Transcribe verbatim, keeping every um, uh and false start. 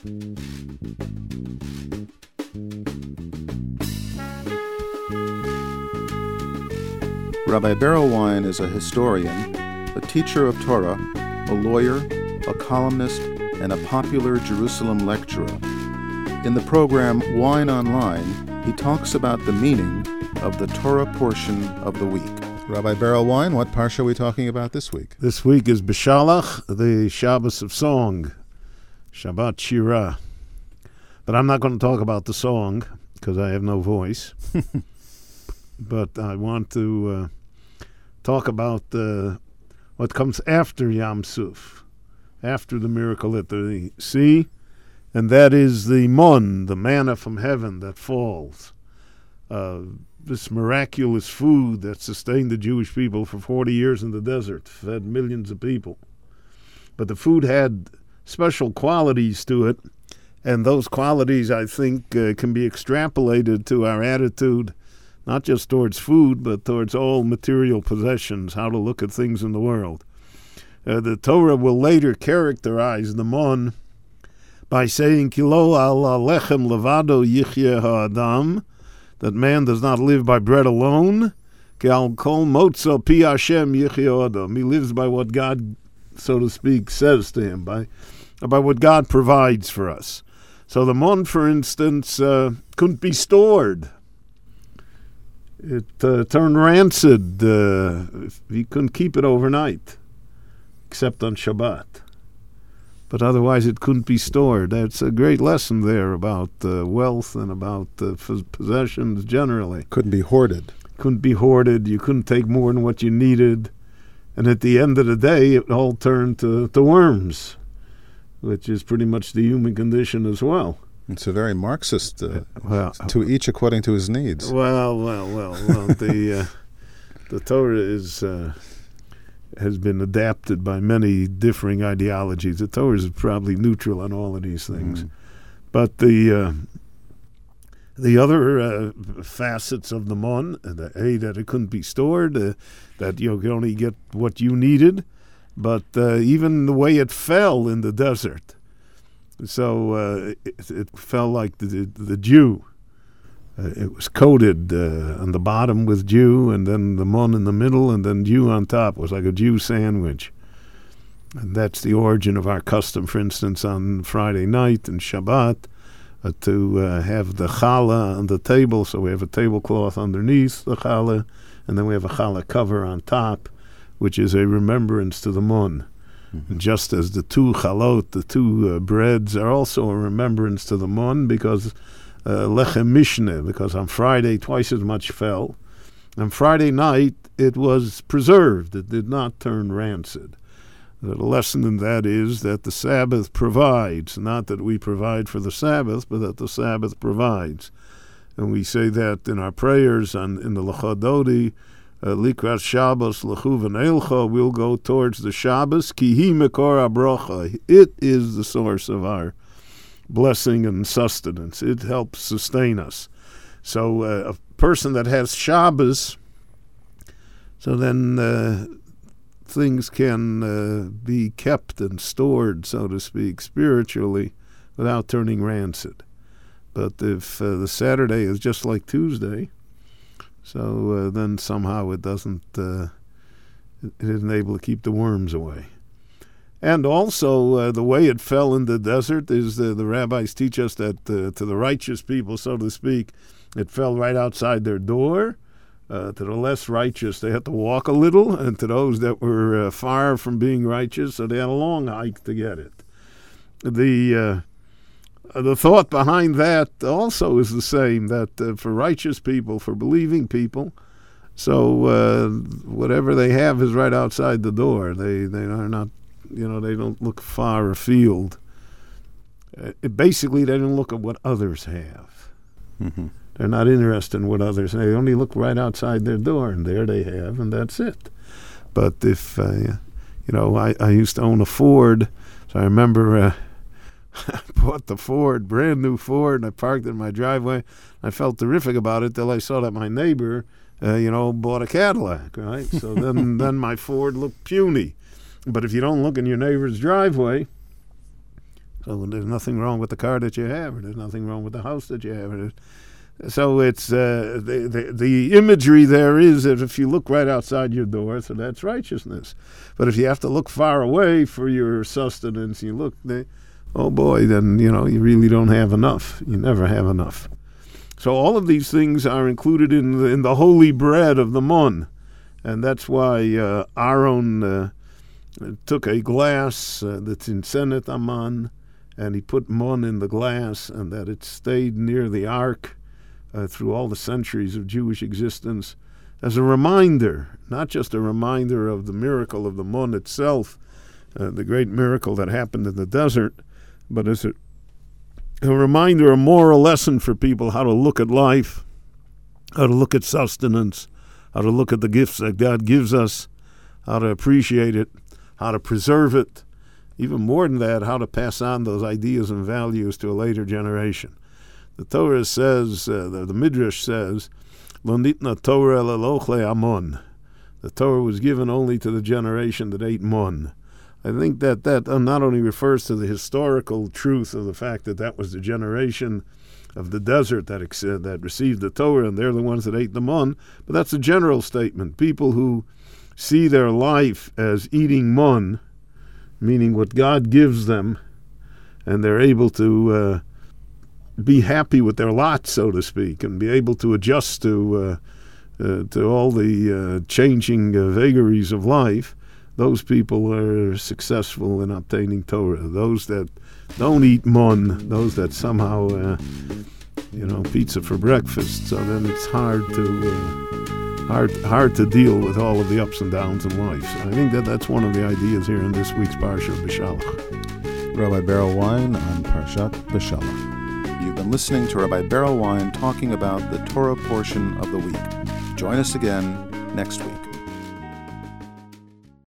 Rabbi Berelwein is a historian, a teacher of Torah, a lawyer, a columnist, and a popular Jerusalem lecturer. In the program Wine Online, he talks about the meaning of the Torah portion of the week. Rabbi Berelwein, what parsha are we talking about this week? This week is Beshalach, the Shabbos of song, Shabbat Shirah. But I'm not going to talk about the song because I have no voice. But I want to uh, talk about uh, what comes after Yam Suf, after the miracle at the sea, and that is the mon, the manna from heaven that falls. Uh, this miraculous food that sustained the Jewish people for forty years in the desert, fed millions of people. But the food had special qualities to it, and those qualities, I think, uh, can be extrapolated to our attitude, not just towards food, but towards all material possessions, how to look at things in the world. Uh, the Torah will later characterize the mon by saying, Kilo al lechem levado yichye ha'adam, that man does not live by bread alone, Ke al kol motza pi Hashem yichye adam. He lives by what God, so to speak, says to him, by, by what God provides for us. So the mon, for instance, uh, couldn't be stored. It uh, turned rancid. Uh, you couldn't keep it overnight, except on Shabbat. But otherwise it couldn't be stored. That's a great lesson there about uh, wealth and about uh, possessions generally. Couldn't be hoarded. Couldn't be hoarded. You couldn't take more than what you needed. And at the end of the day, it all turned to, to worms, which is pretty much the human condition as well. It's a very Marxist, uh, well, to each according to his needs. Well, well, well, well. the uh, the Torah is uh, has been adapted by many differing ideologies. The Torah is probably neutral on all of these things, mm. but the uh, the other uh, facets of the mon, the a that it couldn't be stored, uh, that you could only get what you needed, but uh, even the way it fell in the desert. So uh, it, it fell like the the, the dew. Uh, it was coated uh, on the bottom with dew, and then the mon in the middle, and then dew on top. It was like a dew sandwich. And that's the origin of our custom, for instance, on Friday night and Shabbat, uh, to uh, have the challah on the table. So we have a tablecloth underneath the challah, and then we have a challah cover on top, which is a remembrance to the mon. Mm-hmm. Just as the two chalot, the two uh, breads, are also a remembrance to the mon, because uh, lechem mishneh, because on Friday twice as much fell. On Friday night it was preserved; it did not turn rancid. The lesson in that is that the Sabbath provides, not that we provide for the Sabbath, but that the Sabbath provides. And we say that in our prayers and in the Lechadodi. Likrat Shabbos lechu v'neilcha, we'll go towards the Shabbos. Ki hi mekor habrocha. It is the source of our blessing and sustenance. It helps sustain us. So uh, a person that has Shabbos, so then uh, things can uh, be kept and stored, so to speak, spiritually, without turning rancid. But if uh, the Saturday is just like Tuesday, So uh, then somehow it doesn't, uh, it isn't able to keep the worms away. And also uh, the way it fell in the desert is the, the rabbis teach us that uh, to the righteous people, so to speak, it fell right outside their door. Uh, to the less righteous, they had to walk a little. And to those that were uh, far from being righteous, so they had a long hike to get it. The... Uh, The thought behind that also is the same, that uh, for righteous people, for believing people, so uh, whatever they have is right outside the door. They they are not, you know, they don't look far afield. Uh, it, basically, they don't look at what others have. Mm-hmm. They're not interested in what others have. They only look right outside their door, and there they have, and that's it. But if, uh, you know, I, I used to own a Ford, so I remember... Uh, I bought the Ford, brand new Ford, and I parked it in my driveway. I felt terrific about it till I saw that my neighbor, uh, you know, bought a Cadillac, right? So then, then my Ford looked puny. But if you don't look in your neighbor's driveway, So there's nothing wrong with the car that you have, or there's nothing wrong with the house that you have. So it's uh, the, the the imagery there is that if you look right outside your door, so that's righteousness. But if you have to look far away for your sustenance, you look, they, oh boy, then you know you really don't have enough. You never have enough. So all of these things are included in the, in the holy bread of the mon, and that's why uh, Aaron uh, took a glass uh, that's in Senet Aman, and he put mon in the glass, and that it stayed near the ark uh, through all the centuries of Jewish existence as a reminder, not just a reminder of the miracle of the mon itself, uh, the great miracle that happened in the desert, but as a, a reminder, a moral lesson for people how to look at life, how to look at sustenance, how to look at the gifts that God gives us, how to appreciate it, how to preserve it, even more than that, how to pass on those ideas and values to a later generation. The Torah says, uh, the, the Midrash says, Lo nitna Torah elochle amon. The Torah was given only to the generation that ate mon. I think that that not only refers to the historical truth of the fact that that was the generation of the desert that ex- that received the Torah, and they're the ones that ate the mon, but that's a general statement. People who see their life as eating mon, meaning what God gives them, and they're able to uh, be happy with their lot, so to speak, and be able to adjust to uh, uh, to all the uh, changing uh, vagaries of life. Those people are successful in obtaining Torah. Those that don't eat mon, those that somehow, uh, you know, pizza for breakfast. So then it's hard to uh, hard hard to deal with all of the ups and downs in life. So I think that that's one of the ideas here in this week's Parsha of Beshalach. Rabbi Berel Wein on Parshat Beshalach. You've been listening to Rabbi Berel Wein talking about the Torah portion of the week. Join us again next week.